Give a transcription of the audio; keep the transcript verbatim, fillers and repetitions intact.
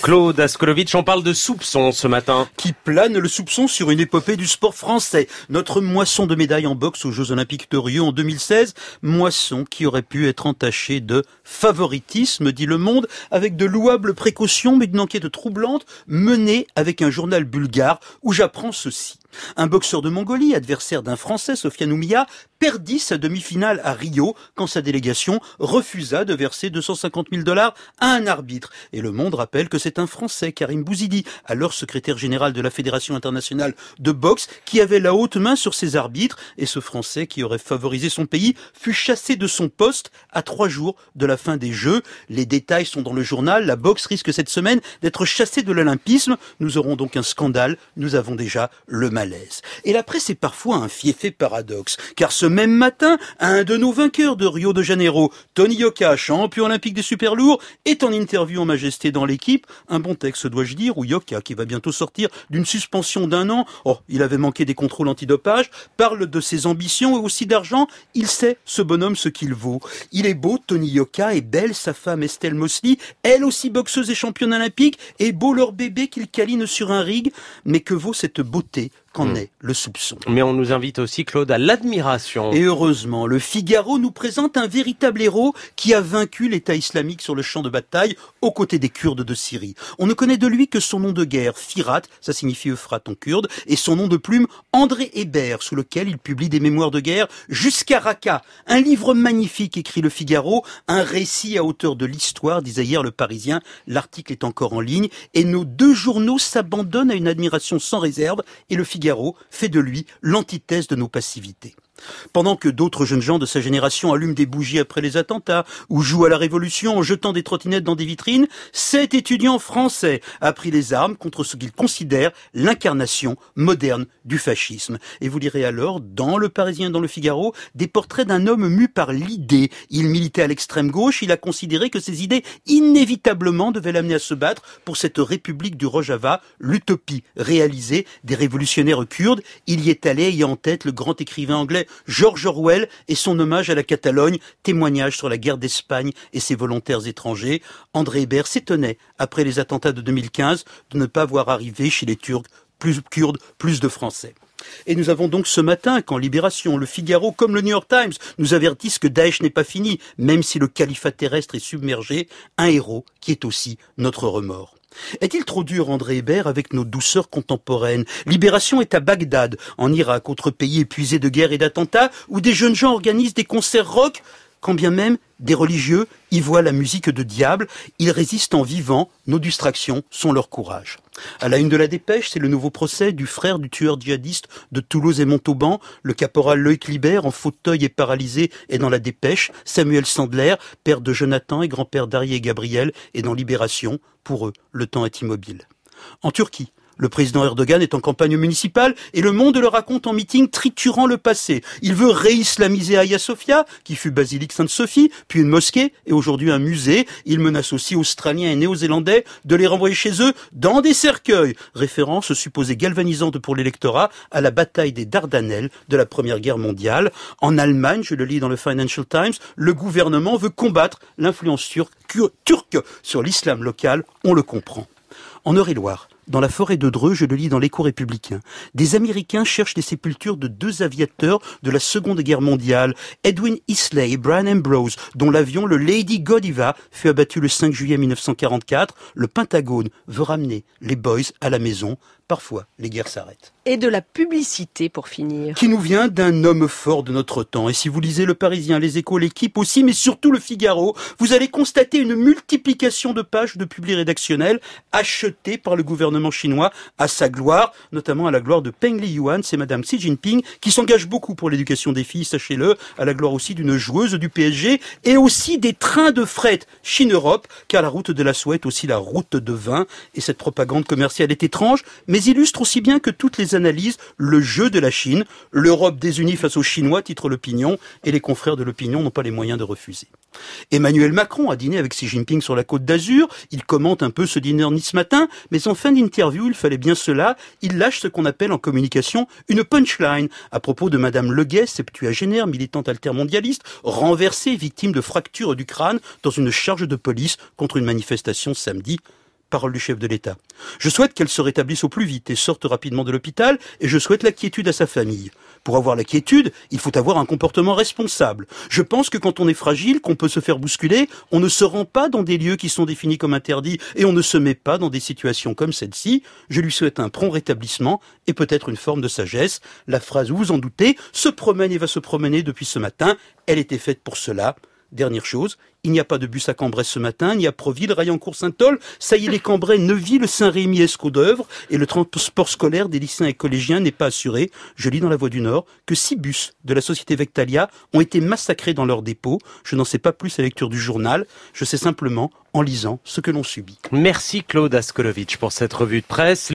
Claude Askolovitch, on parle de soupçons ce matin. Qui plane le soupçon sur une épopée du sport français. Notre moisson de médailles en boxe aux Jeux Olympiques de Rio en deux mille seize. Moisson qui aurait pu être entachée de favoritisme, dit Le Monde, avec de louables précautions, mais d'une enquête troublante menée avec un journal bulgare où j'apprends ceci. Un boxeur de Mongolie, adversaire d'un Français, Sofiane Oumia, perdit sa demi-finale à Rio quand sa délégation refusa de verser deux cent cinquante mille dollars à un arbitre. Et Le Monde rappelle que c'est un Français, Karim Bouzidi, alors secrétaire général de la Fédération internationale de boxe, qui avait la haute main sur ses arbitres. Et ce Français, qui aurait favorisé son pays, fut chassé de son poste à trois jours de la fin des Jeux. Les détails sont dans le journal. La boxe risque cette semaine d'être chassée de l'olympisme. Nous aurons donc un scandale. Nous avons déjà le mal. Et la presse est parfois un fiefé paradoxe, car ce même matin, un de nos vainqueurs de Rio de Janeiro, Tony Yoka, champion olympique des super lourds, est en interview en majesté dans l'équipe. Un bon texte, dois-je dire, où Yoka, qui va bientôt sortir d'une suspension d'un an, oh, il avait manqué des contrôles antidopage, parle de ses ambitions et aussi d'argent. Il sait, ce bonhomme, ce qu'il vaut. Il est beau, Tony Yoka, et belle sa femme Estelle Mosley, elle aussi boxeuse et championne olympique, et beau leur bébé qu'il câline sur un ring. Mais que vaut cette beauté ? Qu'en mmh. est le soupçon. Mais on nous invite aussi, Claude, à l'admiration. Et heureusement, le Figaro nous présente un véritable héros qui a vaincu l'État islamique sur le champ de bataille aux côtés des Kurdes de Syrie. On ne connaît de lui que son nom de guerre, Firat, ça signifie Euphrate en kurde, et son nom de plume, André Hébert, sous lequel il publie des mémoires de guerre jusqu'à Raqqa. Un livre magnifique, écrit le Figaro, un récit à hauteur de l'histoire, disait hier le Parisien. L'article est encore en ligne, et nos deux journaux s'abandonnent à une admiration sans réserve, et le Figaro fait de lui l'antithèse de nos passivités. Pendant que d'autres jeunes gens de sa génération allument des bougies après les attentats ou jouent à la révolution en jetant des trottinettes dans des vitrines, cet étudiant français a pris les armes contre ce qu'il considère l'incarnation moderne du fascisme. Et vous lirez alors, dans Le Parisien et dans Le Figaro, des portraits d'un homme mu par l'idée. Il militait à l'extrême gauche, il a considéré que ses idées inévitablement devaient l'amener à se battre pour cette république du Rojava, l'utopie réalisée des révolutionnaires kurdes. Il y est allé ayant en tête le grand écrivain anglais George Orwell et son hommage à la Catalogne, témoignage sur la guerre d'Espagne et ses volontaires étrangers. André Hébert s'étonnait, après les attentats de deux mille quinze, de ne pas voir arriver chez les Turcs plus Kurdes, plus de Français. Et nous avons donc ce matin, quand Libération, Le Figaro, comme le New York Times, nous avertissent que Daesh n'est pas fini, même si le califat terrestre est submergé, un héros qui est aussi notre remords. Est-il trop dur, André Hébert, avec nos douceurs contemporaines ? Libération est à Bagdad, en Irak, autre pays épuisé de guerre et d'attentats, où des jeunes gens organisent des concerts rock, quand bien même des religieux y voient la musique de diable. Ils résistent en vivant, nos distractions sont leur courage. À la une de la Dépêche, c'est le nouveau procès du frère du tueur djihadiste de Toulouse et Montauban. Le caporal Loïc Libert, en fauteuil et paralysé, est dans la Dépêche. Samuel Sandler, père de Jonathan et grand-père d'Harry et Gabriel, est dans Libération. Pour eux, le temps est immobile. En Turquie, le président Erdogan est en campagne municipale et Le Monde le raconte en meeting triturant le passé. Il veut réislamiser Hagia Sophia, qui fut basilique Sainte-Sophie, puis une mosquée et aujourd'hui un musée. Il menace aussi Australiens et Néo-Zélandais de les renvoyer chez eux dans des cercueils. Référence supposée galvanisante pour l'électorat à la bataille des Dardanelles de la Première Guerre mondiale. En Allemagne, je le lis dans le Financial Times, le gouvernement veut combattre l'influence turque, turque sur l'islam local. On le comprend. En Eure-et-Loire, dans la forêt de Dreux, je le lis dans l'Écho républicain, des Américains cherchent les sépultures de deux aviateurs de la Seconde Guerre mondiale, Edwin Isley et Brian Ambrose, dont l'avion, le Lady Godiva, fut abattu le cinq juillet mille neuf cent quarante-quatre. Le Pentagone veut ramener les boys à la maison. Parfois, les guerres s'arrêtent. Et de la publicité pour finir. Qui nous vient d'un homme fort de notre temps. Et si vous lisez Le Parisien, Les Échos, l'Équipe aussi, mais surtout Le Figaro, vous allez constater une multiplication de pages de publi rédactionnels achetées par le gouvernement chinois à sa gloire, notamment à la gloire de Peng Liyuan, c'est Madame Xi Jinping, qui s'engage beaucoup pour l'éducation des filles, sachez-le, à la gloire aussi d'une joueuse du P S G, et aussi des trains de fret Chine-Europe, car la route de la soie est aussi la route de vin, et cette propagande commerciale est étrange, mais illustre aussi bien que toutes les analyses le jeu de la Chine. L'Europe désunie face aux Chinois, titre l'Opinion, et les confrères de l'Opinion n'ont pas les moyens de refuser. Emmanuel Macron a dîné avec Xi Jinping sur la Côte d'Azur. Il commente un peu ce dîner ni ce matin, mais en fin d'interview, il fallait bien cela. Il lâche ce qu'on appelle en communication une punchline à propos de Madame Leguet, septuagénaire, militante altermondialiste, renversée, victime de fractures du crâne dans une charge de police contre une manifestation samedi. Parole du chef de l'État. Je souhaite qu'elle se rétablisse au plus vite et sorte rapidement de l'hôpital, et je souhaite la quiétude à sa famille. Pour avoir la quiétude, il faut avoir un comportement responsable. Je pense que quand on est fragile, qu'on peut se faire bousculer, on ne se rend pas dans des lieux qui sont définis comme interdits et on ne se met pas dans des situations comme celle-ci. Je lui souhaite un prompt rétablissement et peut-être une forme de sagesse. La phrase, vous vous en doutez, se promène et va se promener depuis ce matin. Elle était faite pour cela. Dernière chose, il n'y a pas de bus à Cambrai ce matin, ni à Proville, Raillancourt, Saint-Ol. Ça y est, les Cambrai, Neuville, Saint-Rémy, Escaut-d'Œuvre, et le transport scolaire des lycéens et collégiens n'est pas assuré. Je lis dans La Voix du Nord que six bus de la société Vectalia ont été massacrés dans leur dépôt. Je n'en sais pas plus à la lecture du journal. Je sais simplement en lisant ce que l'on subit. Merci Claude Askolovitch pour cette revue de presse.